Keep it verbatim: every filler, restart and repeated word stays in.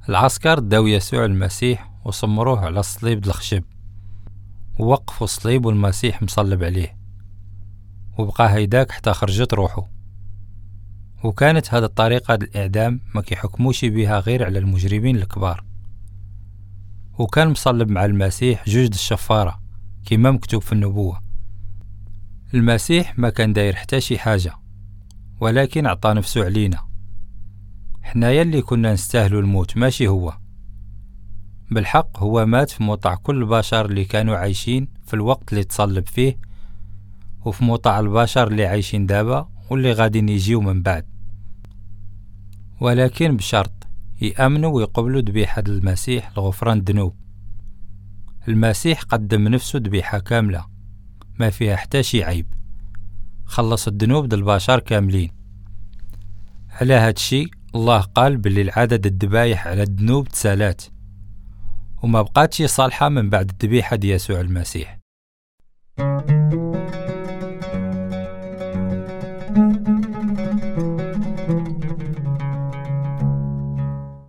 العسكر داو يسوع المسيح وصمروه على الصليب د الخشب، ووقفوا الصليب والمسيح مصلب عليه، وبقى هيداك حتى خرجت روحه. وكانت هذه الطريقة الإعدام ما كيحكموش بها غير على المجرمين الكبار. وكان مصلب مع المسيح جوج د الشفارة كما مكتوب في النبوة. المسيح ما كان داير حتى شي حاجة، ولكن عطى نفسه علينا حنايا اللي كنا نستاهلوا الموت، ماشي هو. بالحق هو مات في موطع كل البشر اللي كانوا عايشين في الوقت اللي تصلب فيه، وفي موطع البشر اللي عايشين دابا واللي غادي يجيو من بعد، ولكن بشرط يأمنوا ويقبلوا ذبيحة المسيح لغفران الذنوب. المسيح قدم نفسه ذبيحة كاملة ما فيها حتى شي عيب، خلص الذنوب د البشر كاملين. على هاد الشي الله قال باللي العدد الذبايح على الذنوب تسالات، وما بقاتش صالحة من بعد الذبيحة ديال يسوع المسيح.